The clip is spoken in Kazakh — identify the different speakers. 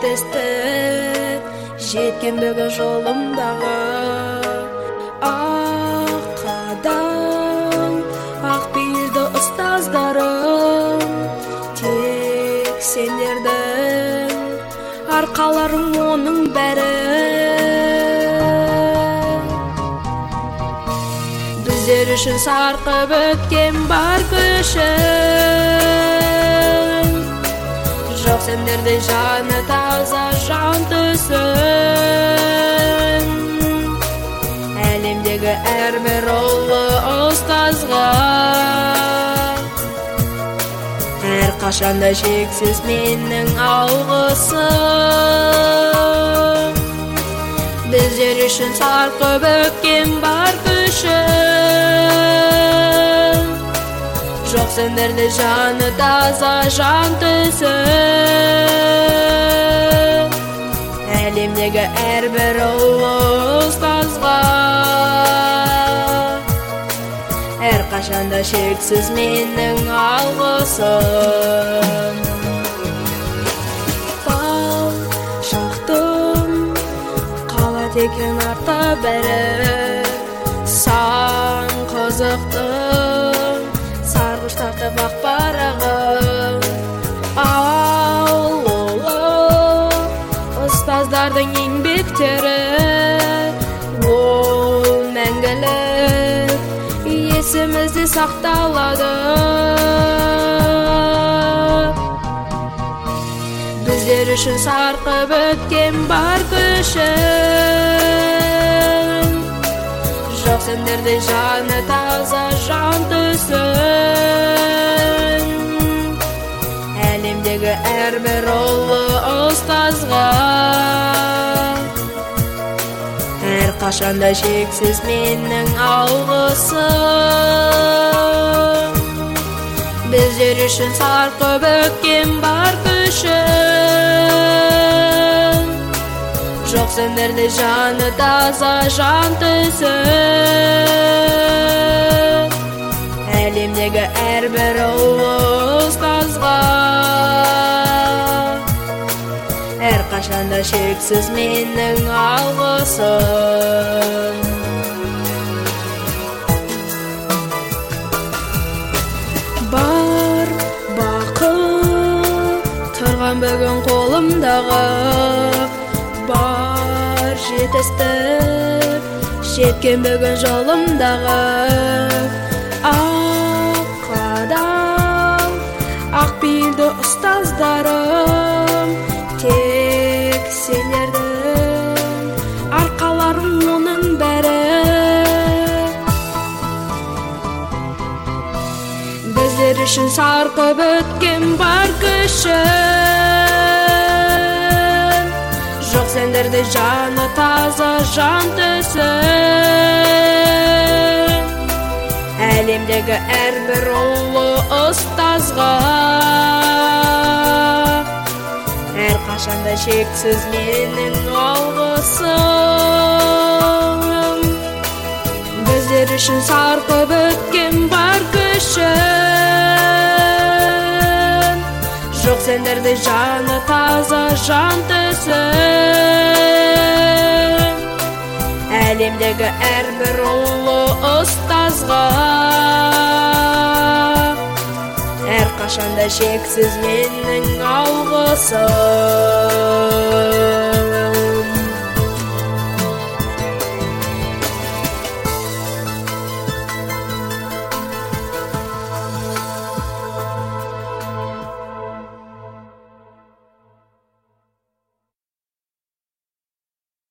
Speaker 1: жетістік жеткен бүгін жолымдағы ақ қадам ақ пейілді ұстаздарым тек сендердің арқаларың оның бәрі біздер үшін сарқып өткен бар күшің жоқ сендерде жаны таза жан түсін әлемдегі әрбір ұлы ұстазға әрқашанда шексіз менің алғысым біздер үшін сарқып өткен бар күшің жоқ сендерде жаны таза жан түсін әлемдегі әрбір ұлы ұстазға әрқашанда шексіз менің алғысым тау шықтым қалады екен артта бәрі сан қызықтым сарғыш тартып ақ парағым ал ұлы ұстаздардың еңбектері ол мәңгілік есімізде сақталады біздер үшін сарқып өткен бар күшің жоқ сендерде жаны таза жан түсін әлемдегі әрбір ұлы ұстазға әрқашанда шексіз менің алғысым біздер үшін сарқып өткен бар күшің жоқ сендерде жаны таза жан түсін әлемдегі әрбір ұлы ұстазға әрқашанда шексіз менің алғысым бар бақыт тұрған бүгін қолымдағы бар жетістік жеткен бүгін жолымдағы ақ қадам ақ пейілді ұстаздарым тек сендердің арқаларың оның бәрі біздер үшін сарқып өткен бар күшің жоқ сендерде жаны таза жан түсін әлемдегі әрбір ұлы ұстазға әрқашанда шексіз менің алғысым біздер үшін сарқып өткен бар күшің жоқ сендерде жаны таза жан түсін әлемдегі әрбір ұлы ұстазға әрқашанда шексіз менің алғысым